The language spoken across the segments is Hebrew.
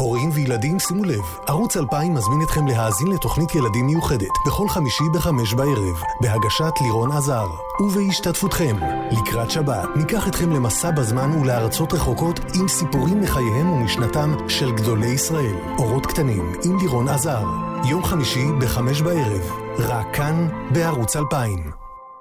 הורים וילדים, שימו לב, ערוץ 2000 מזמין אתכם להאזין לתוכנית ילדים מיוחדת בכל חמישי ב-5 בערב, בהגשת לירון עזר. ובהשתתפותכם, לקראת שבת, ניקח אתכם למסע בזמן ולארצות רחוקות עם סיפורים מחייהם ומשנתם של גדולי ישראל. אורות קטנים עם לירון עזר. יום חמישי ב-5 בערב, רק כאן בערוץ 2000.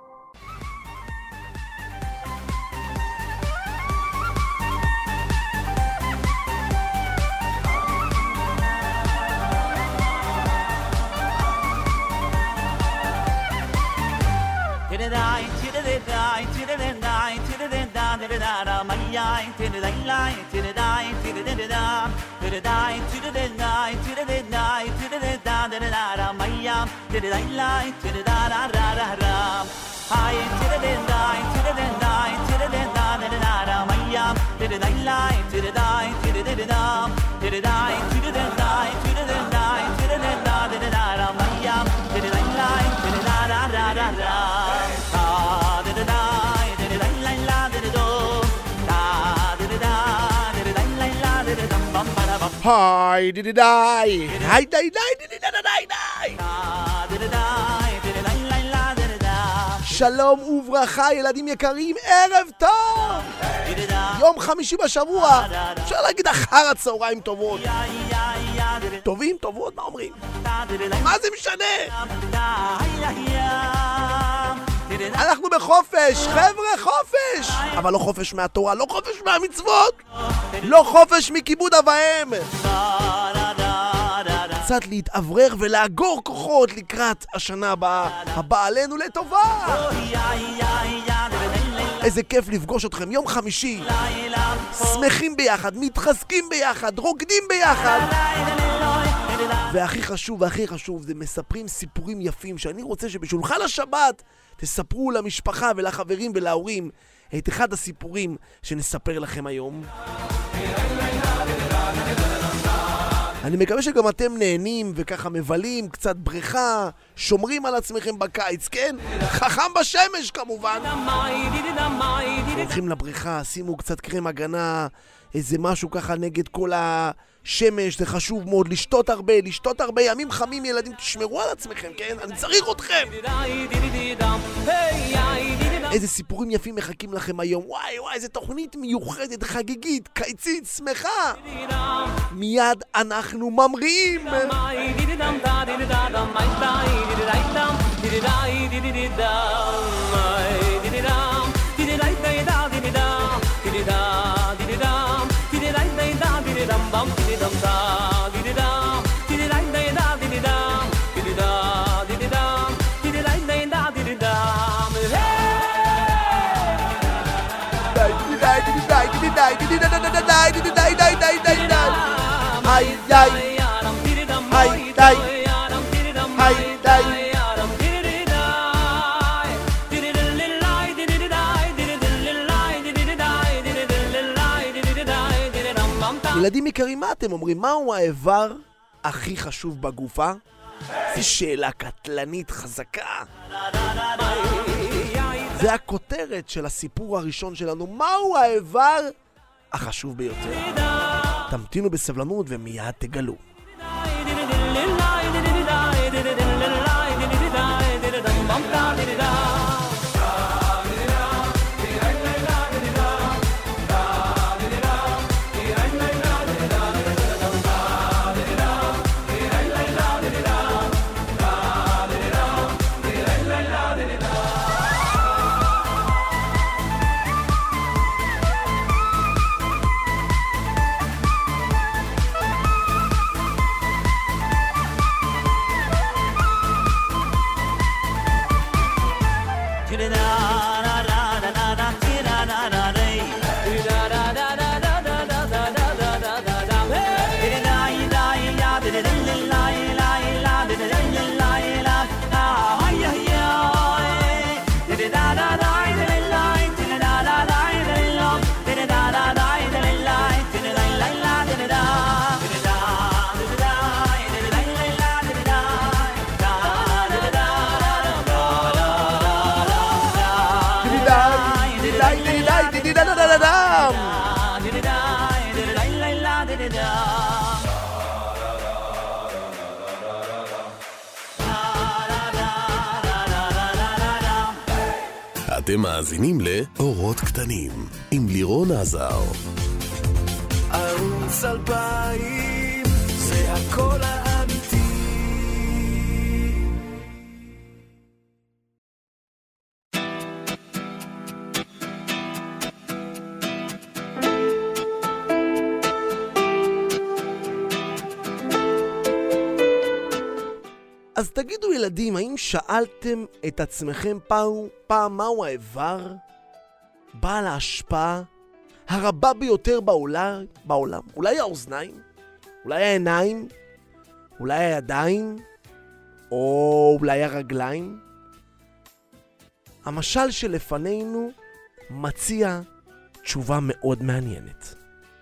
היי די די די היי די די די די די די שלום וברכה ילדים יקרים, ערב טוב. יום חמישי בשבוע, אפשר להגיד אחר הצהריים טובות. טובים, טובות, מה אומרים? מה זה משנה? אנחנו בחופש, חבר'ה, חופש. אבל לא חופש מהתורה, לא חופש מהמצוות, לא חופש מכיבוד אב ואם. קצת להתאוורר ולאגור כוחות לקראת השנה הבאה עלינו לטובה. איזה כיף לפגוש אתכם, יום חמישי, שמחים ביחד, מתחזקים ביחד, רוקדים ביחד. והכי חשוב זה מספרים סיפורים יפים, שאני רוצה שבשולחן השבת תספרו למשפחה ולחברים ולהורים את אחד הסיפורים שנספר לכם היום. אני מקווה שגם אתם נהנים וככה מבלים קצת בריכה, שומרים על עצמכם בקיץ, כן? חכם בשמש כמובן. הולכים לבריכה, שימו קצת קרם הגנה, איזה משהו ככה נגד כל השמש, זה חשוב מאוד, לשתות הרבה, ימים חמים ילדים, תשמרו על עצמכם, כן? אני צריך אתכם. איזה סיפורים יפים מחכים לכם היום, וואי, איזה תוכנית מיוחדת, חגיגית, קיצית, שמחה. מיד אנחנו ממריאים. ילדים יקרים, מה אתם אומרים? מהו האיבר הכי חשוב בגופה? זו שאלה קטלנית חזקה. זה הכותרת של הסיפור הראשון שלנו. מהו האיבר החשוב ביותר? תמתינו בסבלנות ומיד תגלו. אתם מאזינים לאורות קטנים עם לירון עזר. ערוץ 2000 זה הכל האמיתי. אז תגידו ילדים, האם שאלתם את עצמכם פעם מהו האיבר בעל ההשפעה הרבה ביותר בעולם? אולי האוזניים? אולי העיניים? אולי הידיים? או אולי הרגליים? המשל שלפנינו מציע תשובה מאוד מעניינת.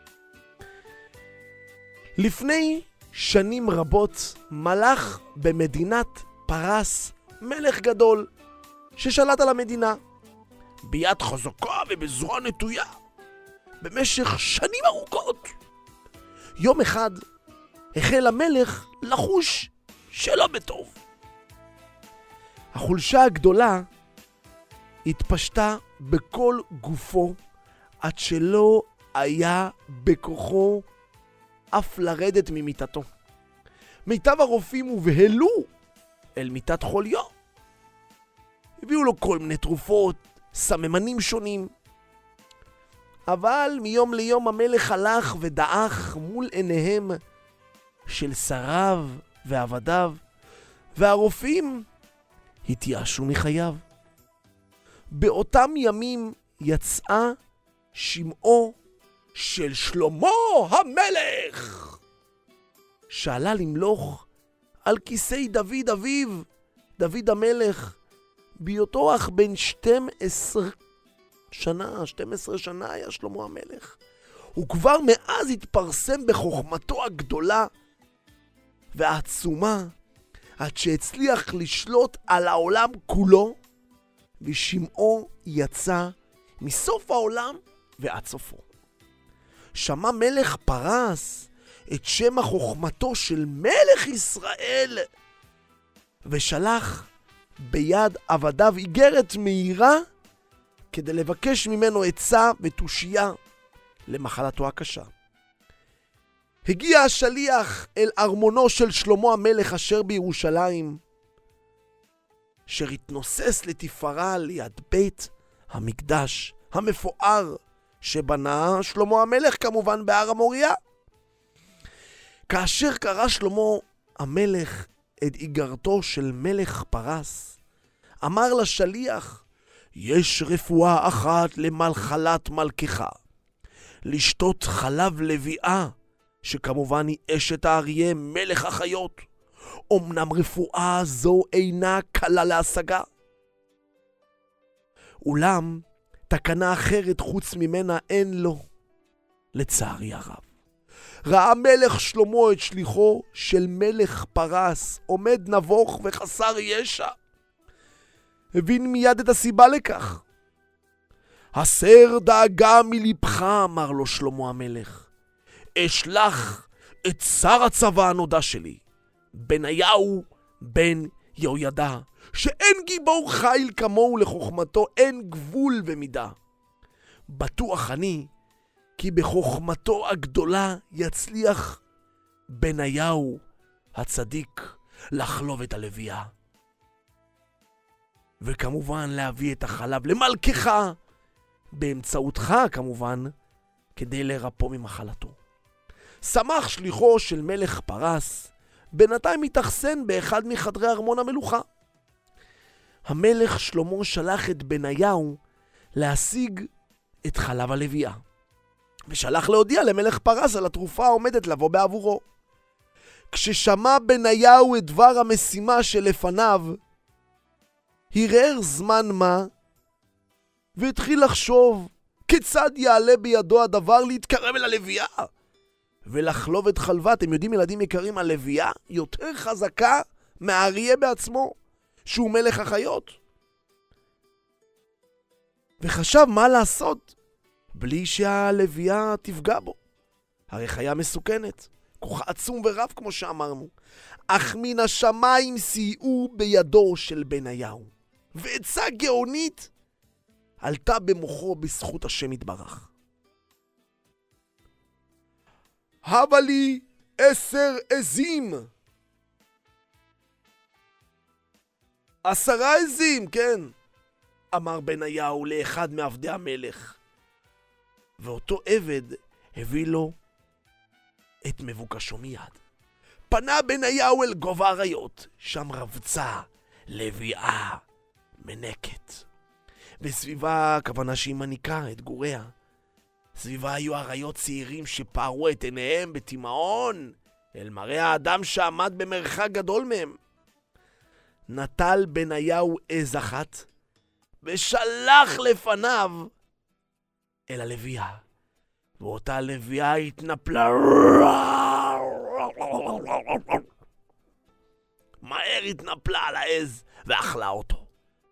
לפני שנים רבות מלך במדינת פרס מלך גדול ששלט על המדינה ביד חזקה ובזרוע נטויה במשך שנים ארוכות. יום אחד החל המלך לחוש שלא בטוב. החולשה הגדולה התפשטה בכל גופו עד שלא היה בכוחו אף לרדת ממיטתו. מיטב הרופאים הובהלו אל מיטת חוליו. הביאו לו כל מיני תרופות, סממנים שונים. אבל מיום ליום המלך הלך ודעך מול עיניהם של שריו ועבדיו, והרופאים התייאשו מחייו. באותם ימים יצאה שמעו של שלמה המלך, שעלה למלוך על כיסא דוד אביו, דוד המלך, בהיותו אך בן 12 שנה היה שלמה המלך. הוא כבר מאז התפרסם בחוכמתו הגדולה והעצומה, עד שהצליח לשלוט על העולם כולו, ושמעו יצא מסוף העולם ועד סופו. שמע מלך פרס את שם החוכמתו של מלך ישראל, ושלח ביד עבדיו איגרת מהירה כדי לבקש ממנו עצה ותושייה למחלתו הקשה. הגיע השליח אל ארמונו של שלמה המלך אשר בירושלים, אשר התנוסס לתפארה ליד בית המקדש המפואר שבנה שלמה המלך, כמובן בהר המוריה. כאשר קרא שלמה המלך את איגרתו של מלך פרס, אמר לשליח, יש רפואה אחת למחלת מלכך, לשתות חלב לביאה, שכמובן היא אשת האריה מלך החיות. אמנם רפואה זו אינה קלה להשגה, אולם תקנה אחרת חוץ ממנה אין לו, לצערי הרב. ראה מלך שלמה את שליחו של מלך פרס עומד נבוך וחסר ישע. הבין מיד את הסיבה לכך. הסר דאגה מלבך, אמר לו שלמה המלך. אשלח את שר הצבא הנודע שלי, בניהו בן יהוידע, שאין גיבור חיל כמוהו, לחוכמתו אין גבול ומידה. בטוח אני כי בחוכמתו הגדולה יצליח בניהו הצדיק לחלוב את הלוויה, וכמובן להביא את החלב למלכך, באמצעותך כמובן, כדי לרפוא ממחלתו. שמח שליחו של מלך פרס, בינתיים התאכסן באחד מחדרי ארמון המלוכה. המלך שלמה שלח את בניהו להשיג את חלב הלוויה, ושלח להודיע למלך פרס על התרופה העומדת לבוא בעבורו. כששמע בניהו את דבר המשימה שלפניו, הרהר זמן מה, והתחיל לחשוב כיצד יעלה בידו הדבר להתקרב אל הלוויה ולחלוב את חלבה. אתם יודעים, ילדים יקרים, הלוויה יותר חזקה מהאריה בעצמו, שהוא מלך החיות. וחשב מה לעשות בלי שהלוויה תפגע בו. הרי חיה מסוכנת, כוחה עצום ורב כמו שאמרנו. אך מן השמיים סייעו בידו של בניהו, ועצה גאונית עלתה במוחו בזכות השם יתברך. הבה לי 10 עזים. 10 עזים, כן, אמר בניהו לאחד מעבדי המלך. ואותו עבד הביא לו את מבוקשו מיד. פנה בניהו אל גובה אריות, שם רבצה לביאה מנקת. וסביבה, הכוונה שהיא מניקה את גוריה. סביבה היו אריות צעירים שפערו את עיניהם בתימהון אל מראה האדם שעמד במרחק גדול מהם. נטל בניהו עז אחת ושלח לפניו אל הלוויה, ואותה הלוויה התנפלה מהר, התנפלה על העז ואכלה אותו.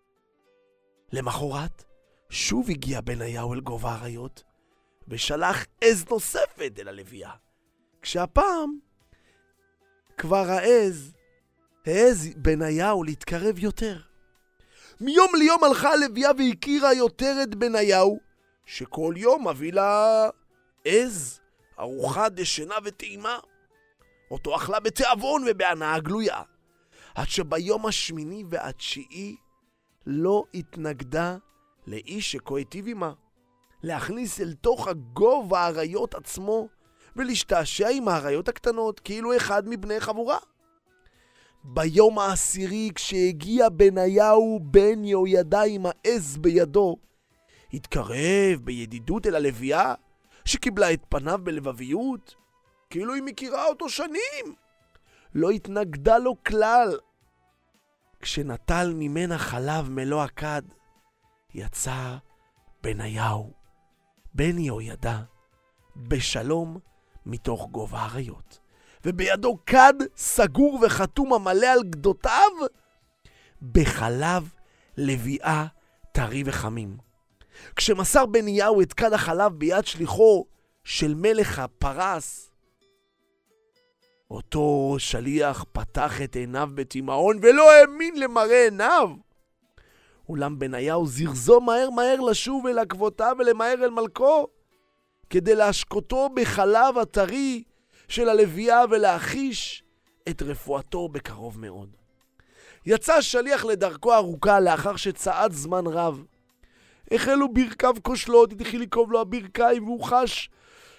למחרת שוב הגיע בניהו אל גובה אריות ושלח עז נוספת אל הלוויה, כשהפעם כבר העז בניהו להתקרב יותר. מיום ליום הלכה הלוויה והכירה יותר את בניהו, שכל יום מביא לה עז, ארוחה דשנה וטעימה. אותו אכלה בתיאבון ובהנאה גלויה, עד שביום השמיני והתשיעי לא התנגדה לאיש שכה היטיב עמה, להכניס אל תוך הגובה האריות עצמו ולהשתעשע עם האריות הקטנות כאילו אחד מבני חבורה. ביום העשירי, כשהגיע בניהו בן יהוידע עם העז בידו, התקרב בידידות אל הלוויה שקיבלה את פניו בלבביות כאילו היא מכירה אותו שנים. לא התנגדה לו כלל. כשנטל ממנה חלב מלוא הכד, יצא בניהו בן יהוידע בשלום מתוך גובה אריות, ובידו כד סגור וחתום המלא על גדותיו בחלב לביאה טרי וחמים. כשמסר בניהו את כד החלב ביד שליחו של מלך הפרס, אותו שליח פתח את עיניו בתימהון ולא האמין למראה עיניו. אולם בניהו זרזו מהר לשוב אל עקבותיו ולמהר אל מלכו, כדי להשקותו בחלב הטרי של הלוויה ולהחיש את רפואתו בקרוב מאוד. יצא השליח לדרכו ארוכה לאחר שצעד זמן רב. החלו ברכיו כושלות, התחיל לקרוב לו הברכיים והוא חש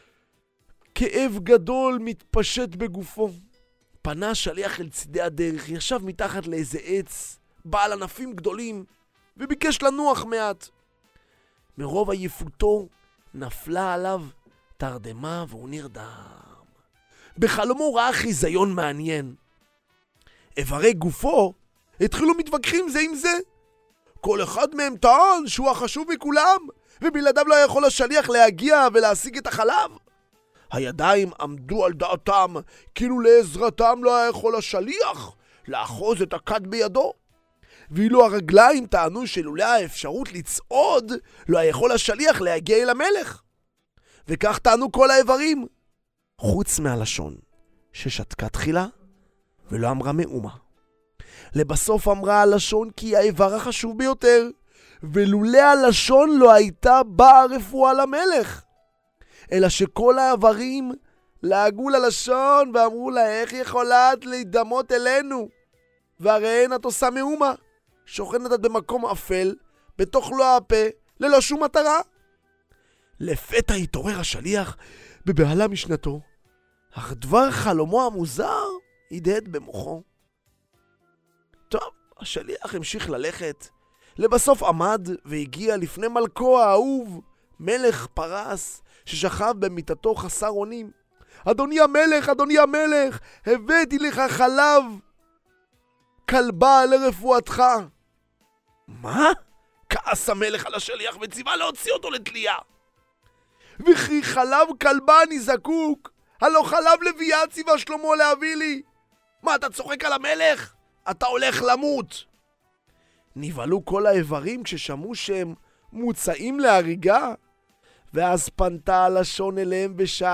כאב גדול מתפשט בגופו. פנה השליח אל צידי הדרך, ישב מתחת לאיזה עץ בעל ענפים גדולים וביקש לנוח מעט. מרוב עייפותו נפלה עליו תרדמה והוא נרדם. בחלומו ראה חיזיון מעניין. איברי גופו התחילו מתווכחים זה עם זה. כל אחד מהם טען שהוא החשוב מכולם, ובלעדיו לא יכול השליח להגיע ולהשיג את החלב. הידיים עמדו על דעתם, כאילו לעזרתם לא היה יכול השליח לאחוז את הכד בידו. ואילו הרגליים טענו שלולא האפשרות לצעוד, לא היה יכול השליח להגיע אל המלך. וכך טענו כל האיברים, חוץ מהלשון, ששתקה תחילה ולא אמרה מאומה. לבסוף אמרה הלשון כי האיבר החשוב ביותר, ולולא הלשון לא הייתה באה רפואה למלך. אלא שכל האיברים לעגו ללשון ואמרו לה, איך יכולה את להידמות אלינו? והרי אין את עושה מאומה, שוכנת את במקום אפל, בתוך לא הפה, ללא שום מטרה. לפתע התעורר השליח בבהלה משנתו, אך דבר חלומו המוזר הדהד במוחו. טוב, השליח המשיך ללכת. לבסוף עמד והגיע לפני מלכו האהוב, מלך פרס, ששכב במיטתו חסר אונים. אדוני המלך, הבאתי לך חלב כלבה לרפואתך. מה? כעס המלך על השליח וציווה להוציא אותו לתלייה. וכי חלב כלבה אני זקוק, הלא חלב לביאה ציווה שלמה להביא לי. מה, אתה צוחק על המלך? אתה הולך למות. נבהלו כל האיברים כששמעו שהם מוצאים להריגה, ואז פנתה הלשון אליהם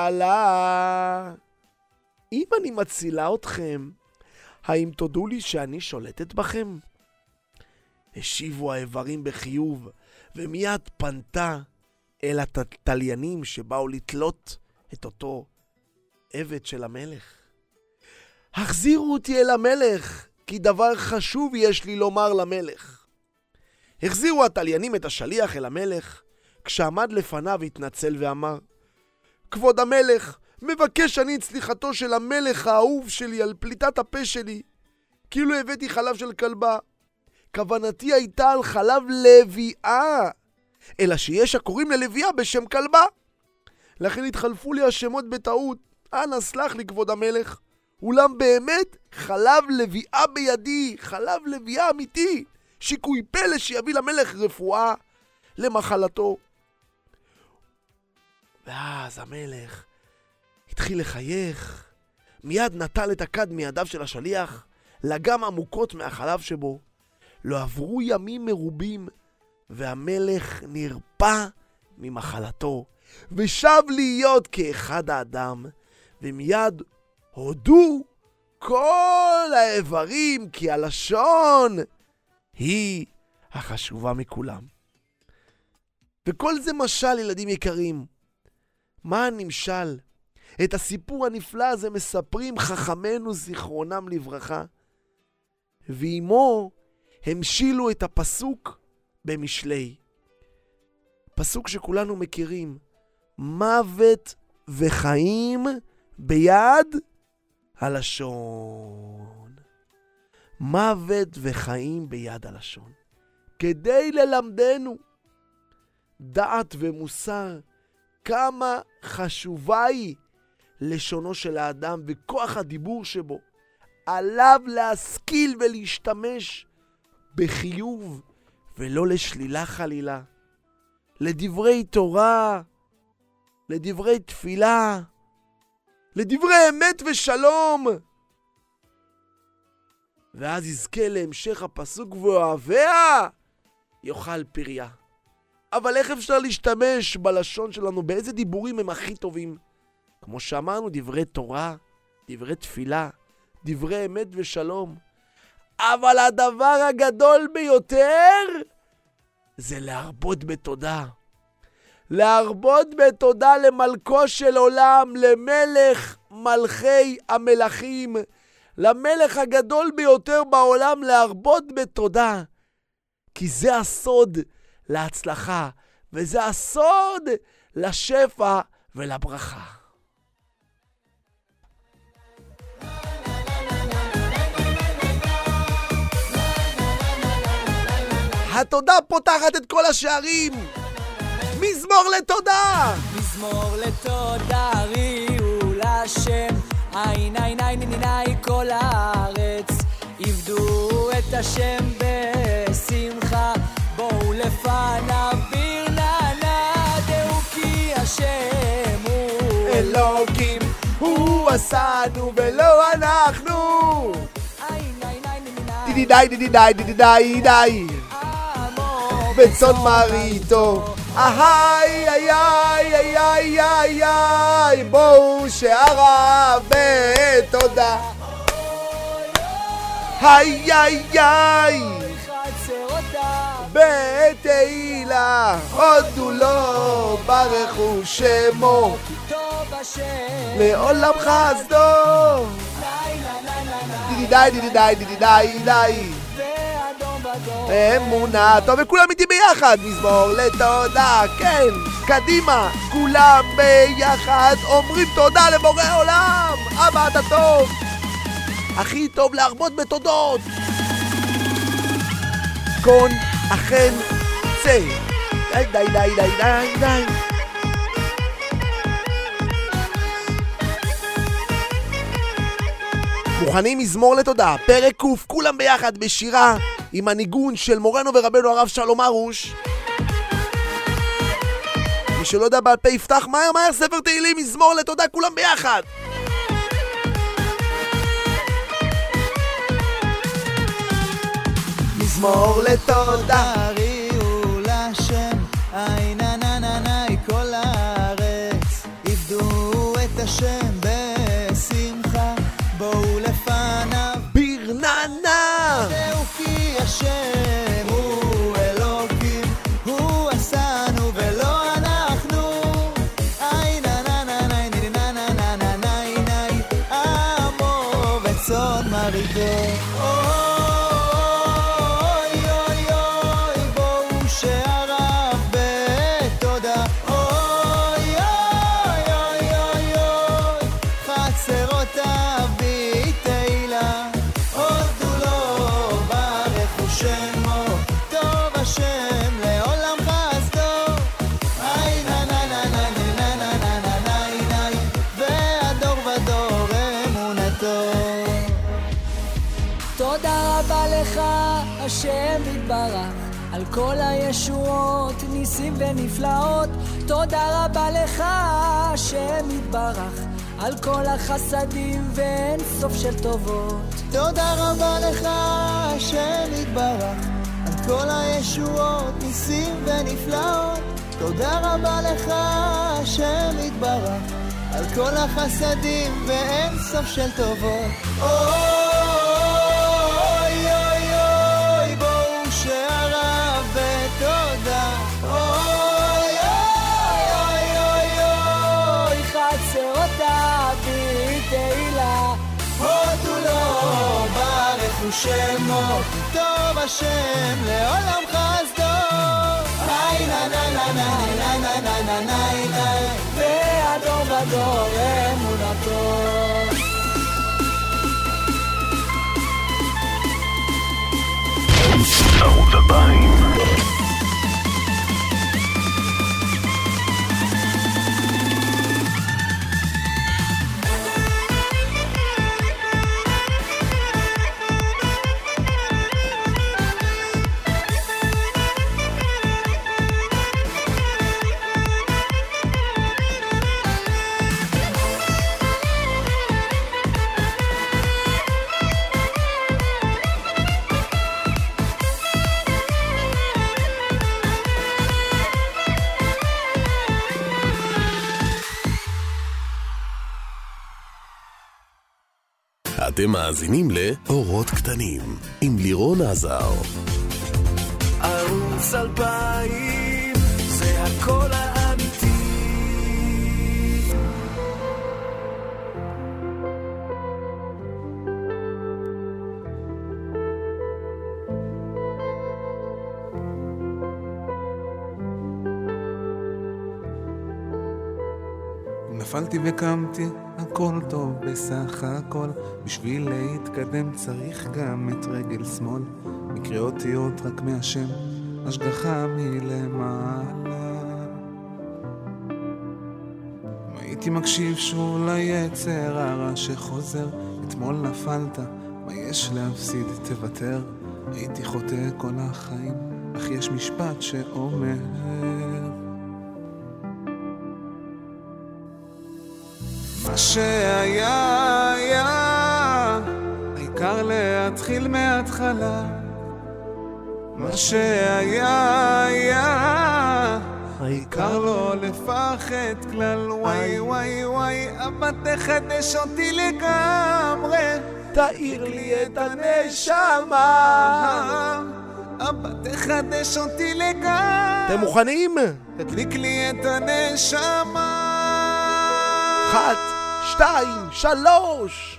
ושאלה, אם אני מצילה אתכם, האם תודו לי שאני שולטת בכם? השיבו האיברים בחיוב ומיד פנתה אל התליינים שבאו לתלות את אותו עבד של המלך. החזירו אותי אל המלך, כי דבר חשוב יש לי לומר למלך. החזירו התליינים את השליח אל המלך, כשעמד לפניו התנצל ואמר, כבוד המלך, מבקש אני את סליחתו של המלך האהוב שלי על פליטת הפה שלי, כאילו הבאתי חלב של כלבה. כוונתי הייתה על חלב לביאה, אלא שיש הקוראים ללביאה בשם כלבה. לכן התחלפו לי השמות בטעות. אנא סלח לי כבוד המלך. אולם באמת חלב לביאה בידי, חלב לביאה אמיתי, שיקוי פלא שיביא למלך רפואה למחלתו. ואז המלך התחיל לחייך, מיד נטל את הכד מידיו של השליח, לגם עמוקות מהחלב שבו. לא עברו ימים מרובים, והמלך נרפא ממחלתו, ושב להיות כאחד האדם, ומיד הודו כל האיברים, כי הלשון היא החשובה מכולם. וכל זה משל, ילדים יקרים. מה הנמשל? את הסיפור הנפלא הזה מספרים חכמינו זיכרונם לברכה, ועמו המשילו את הפסוק במשלי. פסוק שכולנו מכירים, מוות וחיים ביד הלשון. מוות וחיים ביד הלשון. כדי ללמדנו דעת ומוסר, כמה חשובה היא לשונו של האדם וכוח הדיבור שבו. עליו להשכיל ולהשתמש בחיוב ולא לשלילה חלילה. לדברי תורה, לדברי תפילה, לדברי אמת ושלום. ואז יזכה להמשך הפסוק, ואוהביה יאכל פריה. אבל איך אפשר להשתמש בלשון שלנו? באיזה דיבורים הם הכי טובים? כמו שאמרנו, דברי תורה, דברי תפילה, דברי אמת ושלום. אבל הדבר הגדול ביותר זה להרבות בתודה. להרבות בתודה למלכו של עולם, למלך מלכי המלכים, למלך הגדול ביותר בעולם, להרבות בתודה. כי זה הסוד להצלחה, וזה הסוד לשפע ולברכה. התודה פותחת את כל השערים. מזמור לתודה. מזמור לתודה, ריעו לשם, עין עין עין עין עין כל הארץ, עבדו את השם בשמחה, בואו לפניו ברננה, דעו כי השם הוא אלוקים, הוא עשנו ולא אנחנו. עין עין עין עין עין דידי דידי דידי דידי דידי בצאן מרעיתו, איי איי איי איי איי איי איי, בואו שערה בתודה. איי איי איי בתהילה, הודו לו ברכו שמו, לעולם חסדו. דידי דידי דידי דידי דידי אמונה. טוב, וכולם איתי ביחד, מזמור לתודה. כן, קדימה, כולם ביחד אומרים תודה לבורא עולם. אבא אתה טוב, הכי טוב להרבות בתודות. קון אכן צא. די די די די די די. מוכנים? מזמור לתודה, פרק קוף, כולם ביחד בשירה עם הניגון של מורנו ורבנו הרב שלום ארוש. מי שלא יודע בעל פה יפתח מהר מהר ספר תהילים, מזמור לתודה, כולם ביחד. מזמור לתודה, ריעו לשם, עין עין עין עין כל הארץ, עבדו את השם בשמחה, בואו לפניו ברננה, דעו כי השם הוא אלוקים, הוא שר איתו. אוי אוי אוי בואו שערב בתודה. אוי אוי אוי אוי אוי חצרות אבי תהילה. הודו לו ברך ושמו טוב השם לעולם חסדו. איי נה נה נה נה נה נה נה נה נה נה והדור ודור אמונתו. תודה רבה לך השם יתברך על כל הישועות ניסים ונפלאות. תודה רבה לך השם יתברך על כל החסדים ואין סוף של טובות. תודה רבה לך השם יתברך על כל הישועות ניסים ונפלאות. תודה רבה לך השם יתברך על כל החסדים ואין סוף של טובות. אוי אוי אוי בואו שערב בתודה. אוי אוי אוי אוי אוי חצרות אבי תהילה. הודו לו ברך ושמו טוב השם לעולם חסדו. איי נה נה נה נה נה נה נה נה נה והדור ודור אמונתו. ערוץ 2000. אתם מאזינים לאורות קטנים עם לירון עזר. ערוץ 2000 זה הכל האמיתי. נפלתי וקמתי, הכל טוב בסך הכל. בשביל להתקדם צריך גם את רגל שמאל. מקרה אותיות רק מהשם, השגחה מלמעלה. אם הייתי מקשיב שוב ליצר הרע שחוזר, אתמול נפלת, מה יש להפסיד תוותר. הייתי חוטא כל החיים, אך יש משפט שאומר מה שהיה היה, העיקר להתחיל מההתחלה. מה שהיה היה, העיקר לא לפחד כלל. וואי וואי וואי אבא תחדש אותי לגמרי, תאיר לי את הנשמה. אבא תחדש אותי לגמרי. אתם מוכנים? תדליק לי את הנשמה. 1, 2, 3.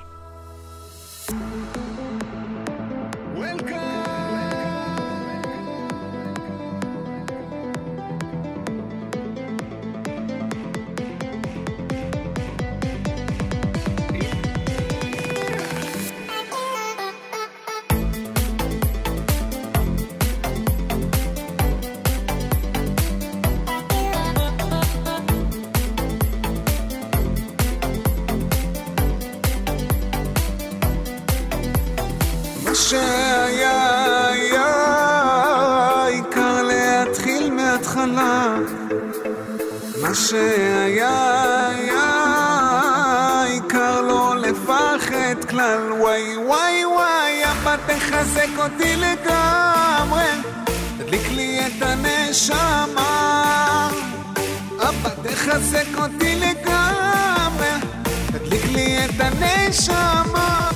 שהיה היה, העיקר להתחיל מההתחלה. מה שהיה היה, העיקר לא לפחד כלל. וואי וואי וואי אבא תחזק אותי לגמרי, תדליק לי את הנשמה. אבא תחזק אותי לגמרי, תדליק לי את הנשמה.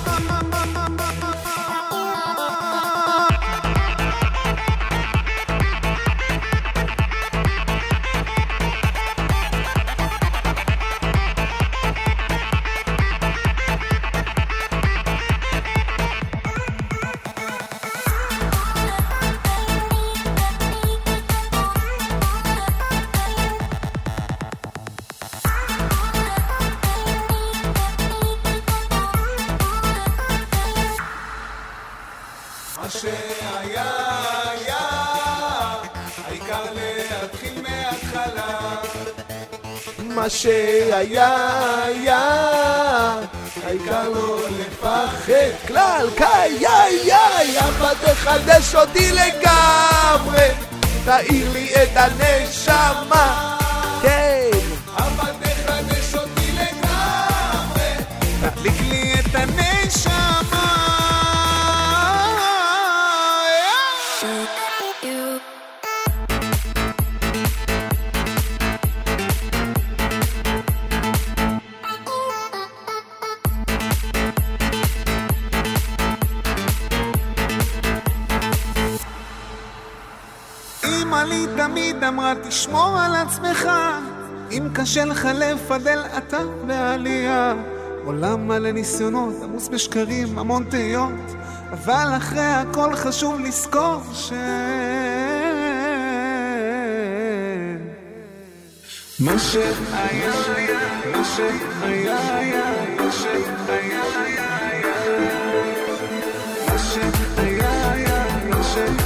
מה שהיה היה, העיקר לא לפחד כלל, קיי, אבא תחדש אותי לגמרי, תאיר לי את הנשמה, כן, אבא תחדש אותי לגמרי, תדליק לי את הנשמה. אמא לי תמיד אמרה תשמור על עצמך, אם קשה לך לפדל אתה בעלייה, עולם מלא ניסיונות עמוס בשקרים המון תהיות, אבל אחרי הכל חשוב לזכור מה שהיה היה, מה שהיה היה, מה שהיה היה, מה שהיה היה, מה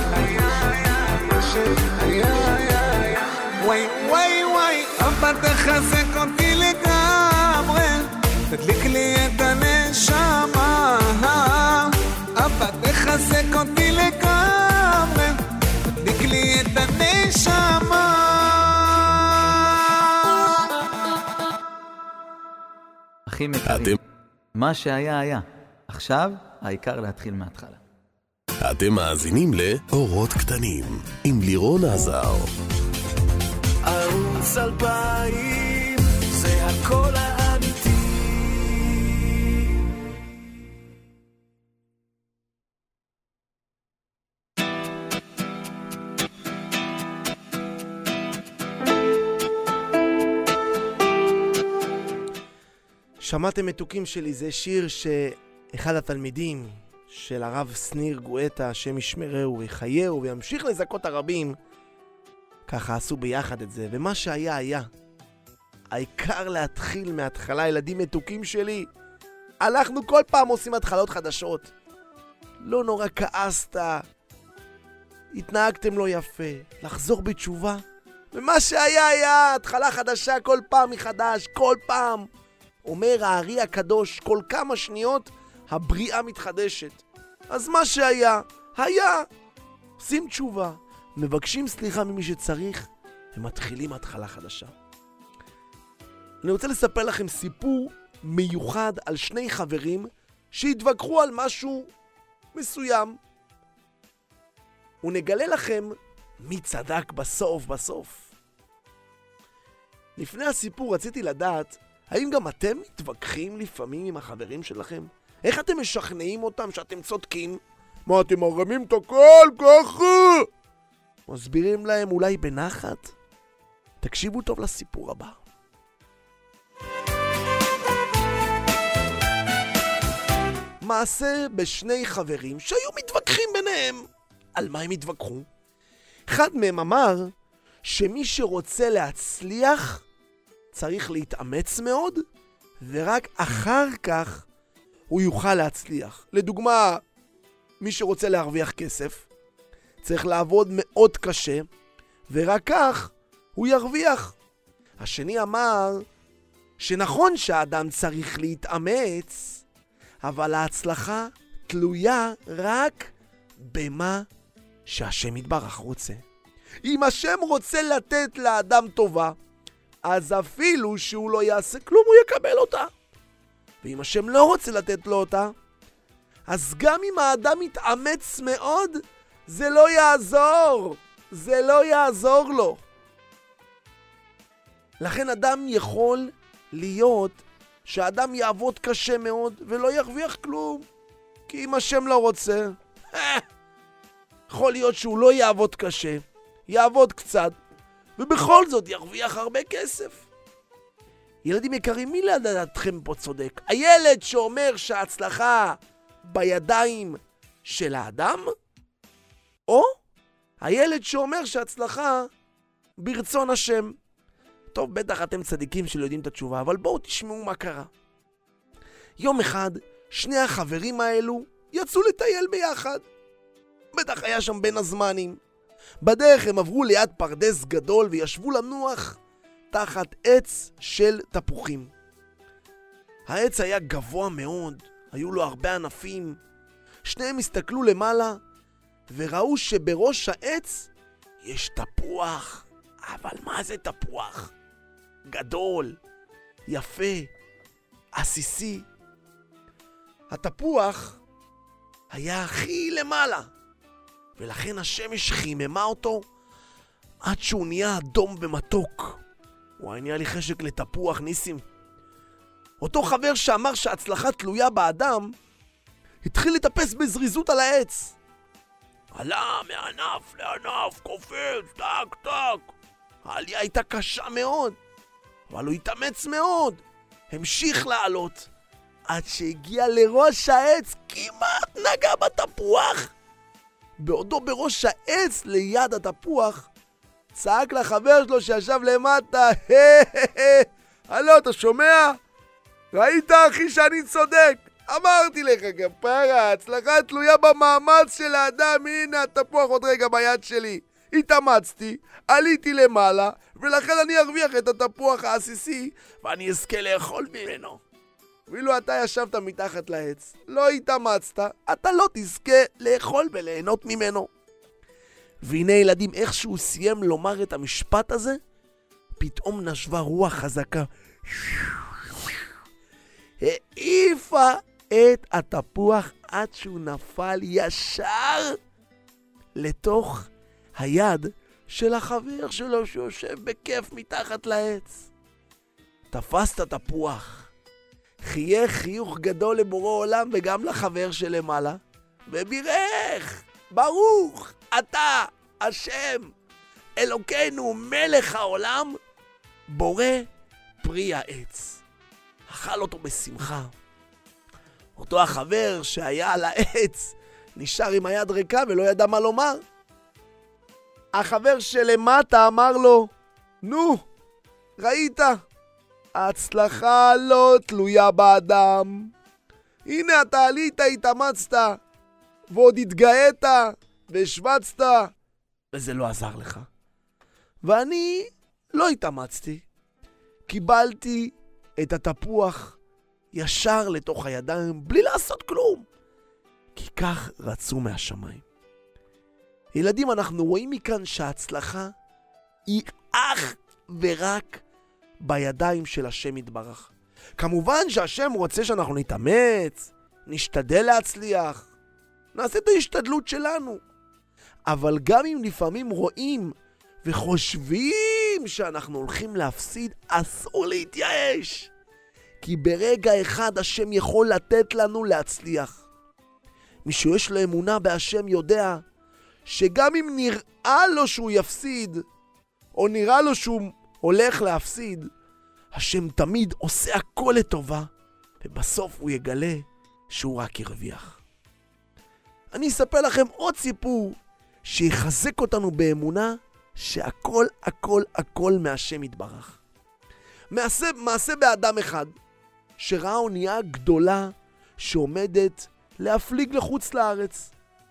שהיה היה, וואי וואי וואי, אבא תחזק אותי לגמרי, תדליק לי את הנשמה, אבא תחזק אותי לגמרי, תדליק לי את הנשמה. אחים יקרים, מה שהיה היה, עכשיו העיקר להתחיל מההתחלה. אתם מאזינים לאורות קטנים עם לירון עזר. ערוץ 2000 זה הכל האמיתי. שמעתם מתוקים שלי, זה שיר שאחד התלמידים של הרב שניר גואטה, השם ישמרהו ויחייהו וימשיך לזכות הרבים, ככה עשו ביחד את זה, ומה שהיה היה. העיקר להתחיל מההתחלה, ילדים מתוקים שלי. אנחנו כל פעם עושים התחלות חדשות. לא נורא כעסת, התנהגתם לא יפה, לחזור בתשובה, ומה שהיה היה, התחלה חדשה כל פעם מחדש, כל פעם. אומר הארי הקדוש, כל כמה שניות הבריאה מתחדשת. אז מה שהיה, היה. עושים תשובה, מבקשים סליחה ממי שצריך, ומתחילים התחלה חדשה. אני רוצה לספר לכם סיפור מיוחד על שני חברים שהתווכחו על משהו מסוים. ונגלה לכם מי צדק בסוף. לפני הסיפור רציתי לדעת, האם גם אתם מתווכחים לפעמים עם החברים שלכם? איך אתם משכנעים אותם שאתם צודקים? מה, אתם מרמים את הכל ככה? מסבירים להם אולי בנחת? תקשיבו טוב לסיפור הבא. מעשה בשני חברים שהיו מתווכחים ביניהם. על מה הם התווכחו? אחד מהם אמר שמי שרוצה להצליח צריך להתאמץ מאוד, ורק אחר כך הוא יוכל להצליח. לדוגמה, מי שרוצה להרוויח כסף צריך לעבוד מאוד קשה, ורק כך הוא ירוויח. השני אמר שנכון שהאדם צריך להתאמץ, אבל ההצלחה תלויה רק במה שהשם יתברך רוצה. אם השם רוצה לתת לאדם טובה, אז אפילו שהוא לא יעשה כלום הוא יקבל אותה. ואם השם לא רוצה לתת לו אותה, אז גם אם האדם יתאמץ מאוד, זה לא יעזור. זה לא יעזור לו. לכן אדם יכול להיות שהאדם יעבוד קשה מאוד ולא ירוויח כלום. כי אם השם לא רוצה, יכול להיות שהוא לא יעבוד קשה, יעבוד קצת, ובכל זאת ירוויח הרבה כסף. ילדים יקרים, מי לדעתכם פה צודק? הילד שאומר שההצלחה בידיים של האדם? או הילד שאומר שההצלחה ברצון השם? טוב, בטח אתם צדיקים שלא יודעים את התשובה, אבל בואו תשמעו מה קרה. יום אחד, שני החברים האלו יצאו לטייל ביחד. בטח היה שם בין הזמנים. בדרך הם עברו ליד פרדס גדול וישבו לנוח. תחת עץ של תפוחים. העץ היה גבוה מאוד, היו לו הרבה ענפים. שניהם הסתכלו למעלה וראו שבראש העץ יש תפוח. אבל מה זה תפוח? גדול, יפה, עסיסי. התפוח היה הכי למעלה, ולכן השמש חיממה אותו עד שהוא נהיה אדום ומתוק. וואי, נהיה לי חשק לתפוח, ניסים. אותו חבר שאמר שההצלחה תלויה באדם, התחיל לטפס בזריזות על העץ. עלה מענף לענף, קופץ, טק טק. העלייה הייתה קשה מאוד, אבל הוא התאמץ מאוד. המשיך לעלות, עד שהגיע לראש העץ, כמעט נגע בתפוח. בעודו בראש העץ ליד התפוח, צעק לחבר שלו שישב למטה, הלו, אתה שומע? ראית אחי שאני צודק? אמרתי לך כפרה, ההצלחה תלויה במאמץ של האדם. הנה התפוח עוד רגע ביד שלי. התאמצתי, עליתי למעלה, ולכן אני ארוויח את התפוח העסיסי ואני אזכה לאכול ממנו. ואילו אתה ישבת מתחת לעץ, לא התאמצת, אתה לא תזכה לאכול וליהנות ממנו. והנה ילדים, איך שהוא סיים לומר את המשפט הזה, פתאום נשבה רוח חזקה, העיפה את התפוח עד שהוא נפל ישר לתוך היד של החבר שלו שיושב בכיף מתחת לעץ. תפס את התפוח, חייך חיוך גדול לבורא עולם וגם לחבר שלמעלה, ובירך, ברוך אתה השם אלוקינו מלך העולם, בורא פרי העץ. אכל אותו בשמחה. אותו החבר שהיה על העץ נשאר עם היד ריקה ולא ידע מה לומר. החבר שלמטה אמר לו, נו, ראית? ההצלחה לא תלויה באדם. הנה אתה עלית, התאמצת, ועוד התגאית והשווצת, וזה לא עזר לך. ואני לא התאמצתי. קיבלתי את התפוח ישר לתוך הידיים בלי לעשות כלום. כי כך רצו מהשמיים. ילדים, אנחנו רואים מכאן שההצלחה היא אך ורק בידיים של השם יתברך. כמובן שהשם רוצה שאנחנו נתאמץ, נשתדל להצליח, נעשה את ההשתדלות שלנו. אבל גם אם לפעמים רואים וחושבים שאנחנו הולכים להפסיד, אסור להתייאש. כי ברגע אחד השם יכול לתת לנו להצליח. מי שיש לו אמונה בהשם יודע שגם אם נראה לו שהוא יפסיד, או נראה לו שהוא הולך להפסיד, השם תמיד עושה הכל לטובה, ובסוף הוא יגלה שהוא רק ירוויח. אני אספר לכם עוד סיפור שיחזק אותנו באמונה שהכל הכל הכל מהשם יתברך. מעשה באדם אחד שראה אונייה גדולה שעומדת להפליג לחוץ לארץ.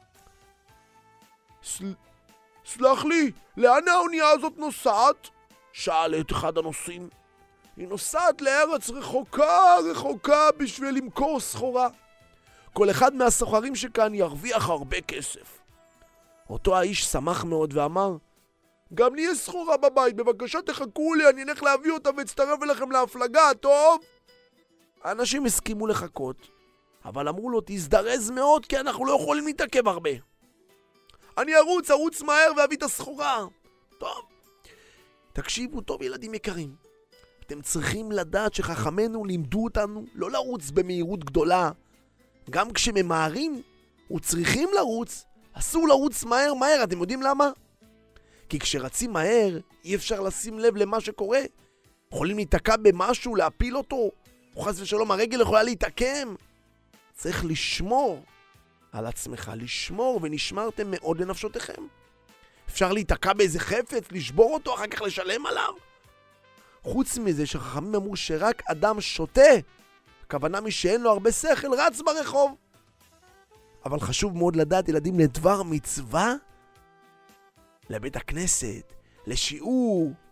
סלח לי, לאן האונייה הזאת נוסעת? שאל את אחד הנוסעים. היא נוסעת לארץ רחוקה רחוקה בשביל למכור סחורה. כל אחד מהסוחרים שכאן ירוויח הרבה כסף. אותו האיש שמח מאוד ואמר, גם לי יש סחורה בבית, בבקשה תחכו לי, אני אלך להביא אותה ואצטרף אליכם להפלגה, טוב? האנשים הסכימו לחכות, אבל אמרו לו, תזדרז מאוד כי אנחנו לא יכולים להתעכב הרבה. אני ארוץ מהר ואביא את הסחורה. טוב. תקשיבו טוב ילדים יקרים. אתם צריכים לדעת שחכמינו לימדו אותנו לא לרוץ במהירות גדולה. גם כשממהרים וצריכים לרוץ, אסור לרוץ מהר. אתם יודעים למה? כי כשרצים מהר אי אפשר לשים לב למה שקורה. יכולים להתעקע במשהו, להפיל אותו. או חס ושלום הרגל יכולה להתעקם. צריך לשמור על עצמך, לשמור ונשמרתם מאוד לנפשותיכם. אפשר להתעקע באיזה חפץ, לשבור אותו, אחר כך לשלם עליו. חוץ מזה שחכמים אמרו שרק אדם שוטה, הכוונה מי שאין לו הרבה שכל, רץ ברחוב. אבל חשוב מאוד לדעת ילדים, לדבר מצווה, לבית הכנסת, לשיעור,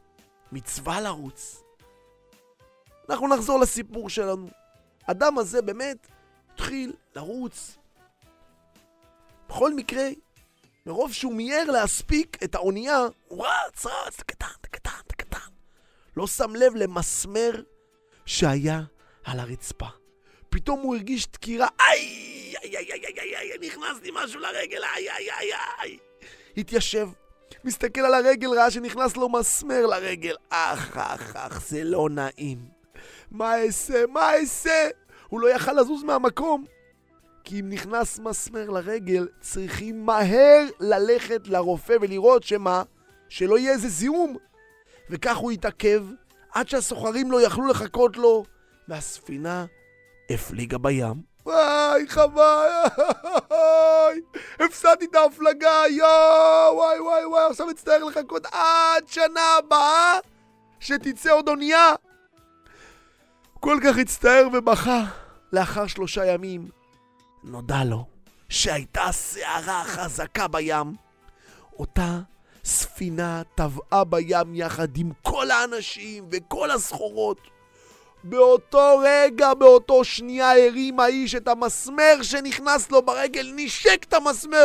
מצווה לרוץ. אנחנו נחזור לסיפור שלנו. האדם הזה באמת התחיל לרוץ. בכל מקרה, מרוב שהוא מיהר להספיק את האונייה, הוא רץ, קטן. לא שם לב למסמר שהיה על הרצפה. פתאום הוא הרגיש דקירה, איי, נכנס לי משהו לרגל, איי. התיישב, מסתכל על הרגל, ראה שנכנס לו מסמר לרגל. אך, זה לא נעים. מה אעשה? הוא לא יכל לזוז מהמקום. כי אם נכנס מסמר לרגל, צריכים מהר ללכת לרופא ולראות שלא יהיה איזה זיהום. וכך הוא התעכב, עד שהסוחרים לא יכלו לחכות לו, והספינה הפליגה בים. וואי, חבל, הפסדתי את ההפלגה, וואי, עכשיו מצטער לחכות עד שנה הבאה, שתצא עוד אונייה. כל כך הצטער ובכה. לאחר 3 ימים, נודע לו שהייתה סערה חזקה בים. אותה ספינה טבעה בים יחד עם כל האנשים וכל הסחורות. באותו רגע, באותו שנייה, הרים האיש את המסמר שנכנס לו ברגל, נשק את המסמר,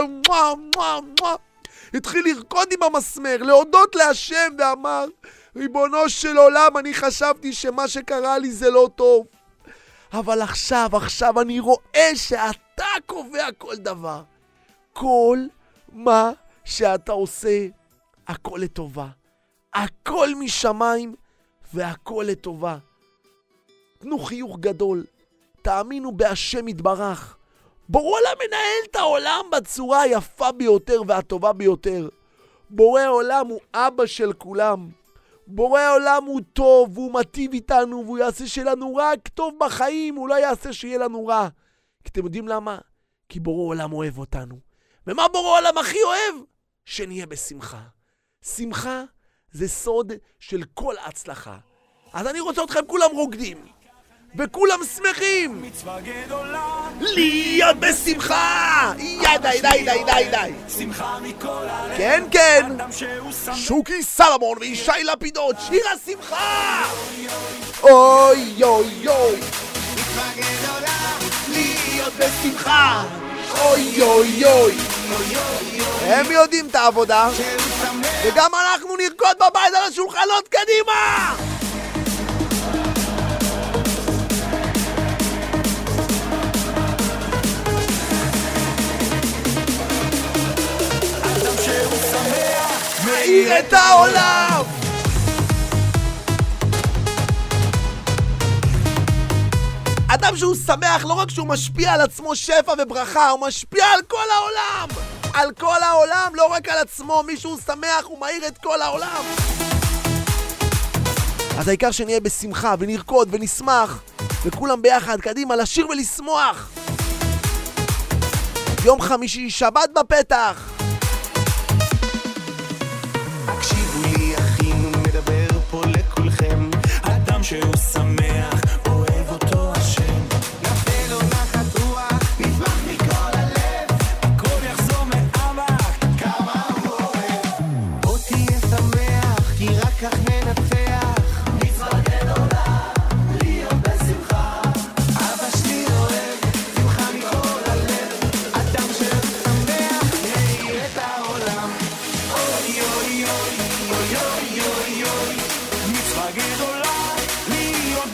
התחיל לרקוד עם המסמר, להודות להשם, ואמר, ריבונו של עולם, אני חשבתי שמה שקרה לי זה לא טוב. אבל עכשיו אני רואה שאתה קובע כל דבר. כל מה שאתה עושה, הכל לטובה. הכל משמיים והכל לטובה. תנו חיוך גדול, תאמינו בהשם יתברך. בורא עולם מנהל את העולם בצורה היפה ביותר והטובה ביותר. בורא עולם הוא אבא של כולם. בורא עולם הוא טוב, והוא מטיב איתנו, והוא יעשה שלנו רק טוב בחיים, הוא לא יעשה שיהיה לנו רע. כי אתם יודעים למה? כי בורא עולם אוהב אותנו. ומה בורא עולם הכי אוהב? שנהיה בשמחה. שמחה זה סוד של כל הצלחה. אז אני רוצה אתכם כולם רוקדים, וכולם שמחים. מצווה גדולה להיות בשמחה. די. שמחה מכל הלב. כן. אדם שהוא שמח. שוקי סלמון וישי לפידות, שיר השמחה. אוי. מצווה גדולה להיות בשמחה. אוי. הם יודעים את העבודה, וגם אנחנו נרקוד בבית על השולחנות קדימה. אדם שהוא שמח מאיר את העולם. אדם שהוא שמח, לא רק שהוא משפיע על עצמו שפע וברכה, הוא משפיע על כל העולם. על כל העולם, לא רק על עצמו. מישהו שמח, הוא מאיר את כל העולם. אז העיקר שנהיה בשמחה ונרקוד ונשמח, וכולם ביחד קדימה לשיר ולשמוח. יום חמישי, שבת בפתח. הקשיבו לי אחים, מדבר פה לכולכם. אדם שהוא שמח, אוהב אותו השם. נפל לו נחת רוח, נשמח מכל הלב. הכל יחזור מאבא, כמה הוא אוהב. בוא תהיה שמח, כי רק כך ננצח. מצווה גדולה, להיות בשמחה. אבא שלי אוהב, שמחה מכל הלב. אדם שהוא שמח, מאיר את העולם. אוי, מצווה גדולה, להיות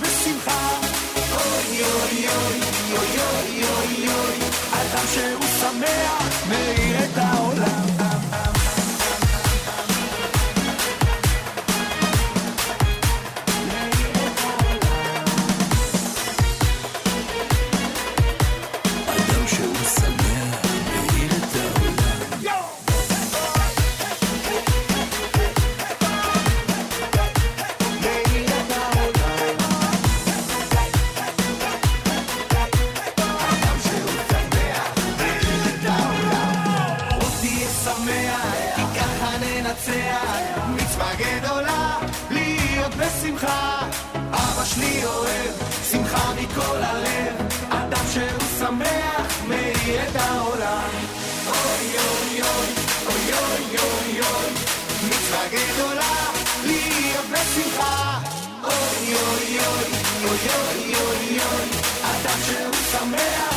אוי אוי אוי אוי, אדם שהוא שמח